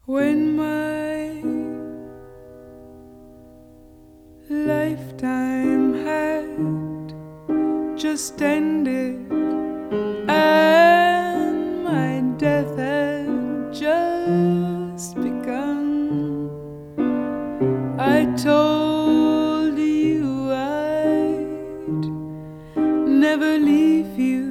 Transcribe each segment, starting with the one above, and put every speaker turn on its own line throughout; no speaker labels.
When my lifetime had just ended and my death had just begun, I told you I'd never leave you,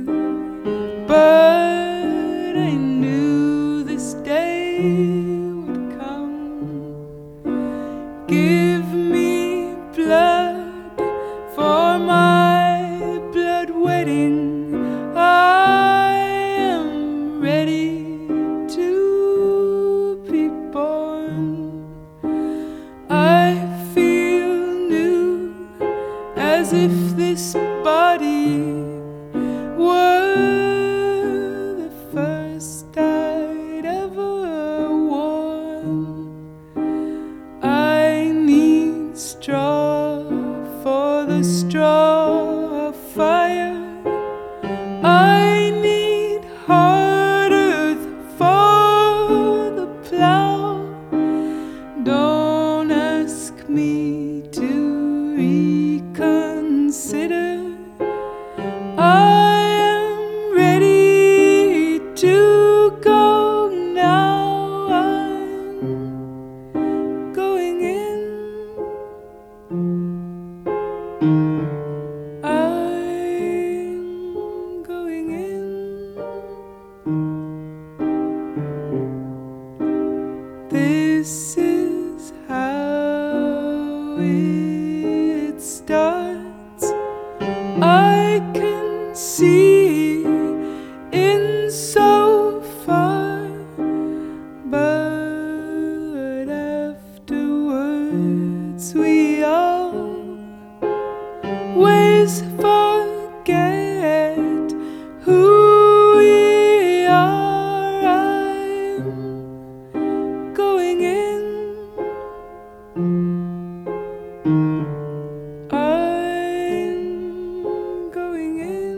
but I knew this day would come. Give me blood for my blood wedding. I am ready to be born. I feel new, as if this body were the first I'd ever worn. I need straw for the straw fire. I need hard earth for the plow. Don't ask me to reconsider. I am ready to go now. I'm going in. I'm going in. This is how it starts. I can see in so far, but afterwards we always forget who we are. I'm going in. I'm going in.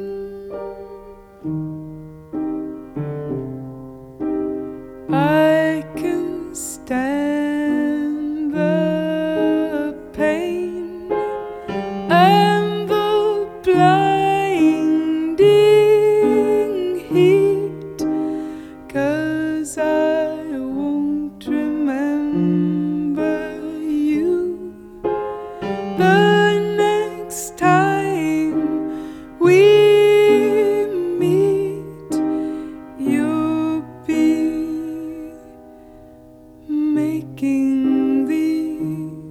I can stand the pain and the blinding heat, 'cause I won't remember you the next time we meet. You'll be making the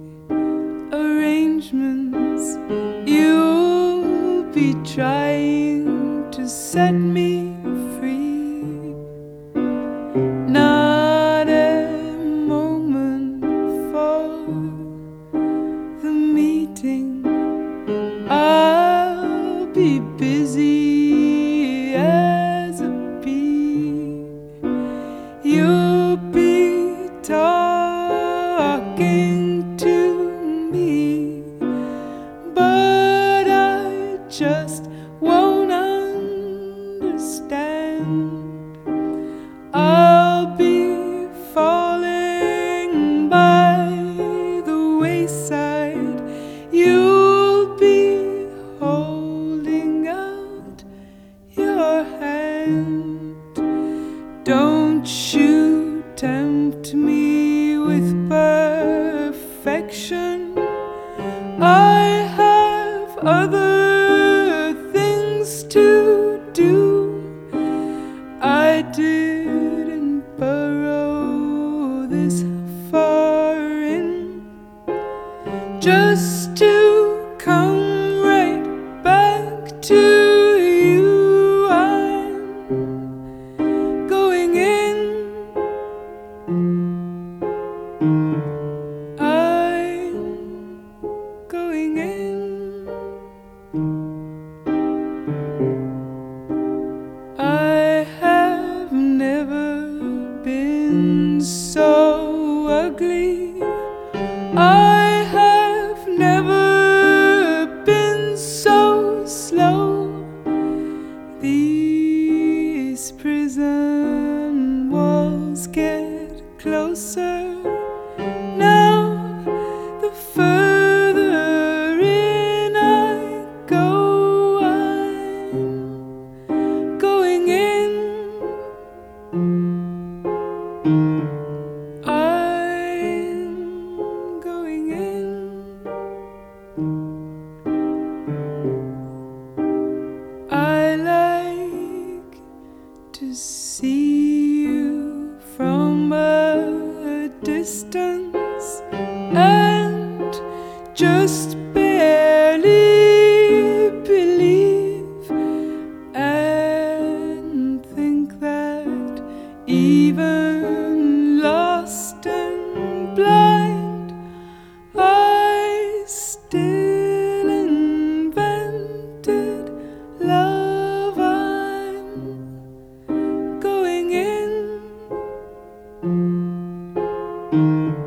arrangements. You'll be trying to set me free. Not a moment for the meeting. I'll be busy as a bee. You'll be talking to me, but I just won't understand. I'll be falling by the wayside. You'll be holding out your hand. Don't you tempt me with perfection. I have other things to do. I didn't burrow this far in just to come right back to you. I'm going in. I'm going in. I have never been so ugly. I have never been so slow. These prison walls get close. closer. Now the further in I go, I'm going in. I'm going in. I like to see you from a distance and just barely believe and think that even lost and blind, I still invented love. I'm going in.